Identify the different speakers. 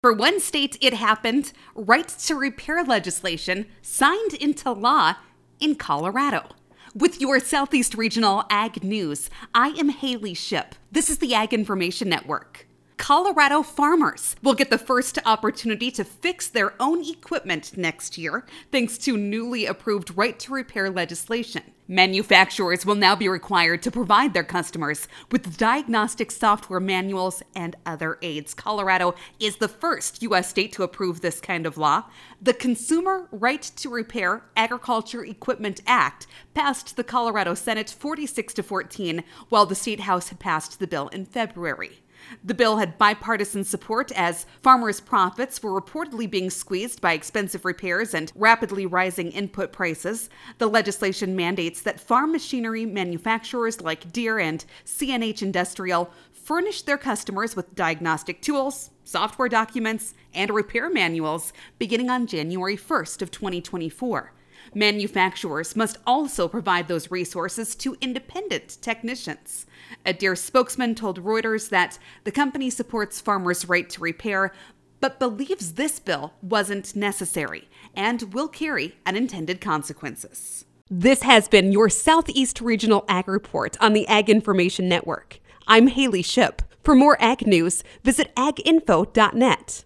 Speaker 1: For one state, it happened. Right to repair legislation signed into law in Colorado. With your Southeast Regional Ag News, I am Haley Ship. This is the Ag Information Network. Colorado farmers will get the first opportunity to fix their own equipment next year, thanks to newly approved right to repair legislation. Manufacturers will now be required to provide their customers with diagnostic software manuals and other aids. Colorado is the first U.S. state to approve this kind of law. The Consumer Right to Repair Agriculture Equipment Act passed the Colorado Senate 46-14, while the State House had passed the bill in February. The bill had bipartisan support as farmers' profits were reportedly being squeezed by expensive repairs and rapidly rising input prices. The legislation mandates that farm machinery manufacturers like Deere and CNH Industrial furnish their customers with diagnostic tools, software documents, and repair manuals beginning on January 1st of 2024. Manufacturers must also provide those resources to independent technicians. A Deere spokesman told Reuters that the company supports farmers' right to repair, but believes this bill wasn't necessary and will carry unintended consequences. This has been your Southeast Regional Ag Report on the Ag Information Network. I'm Haley Ship. For more ag news, visit aginfo.net.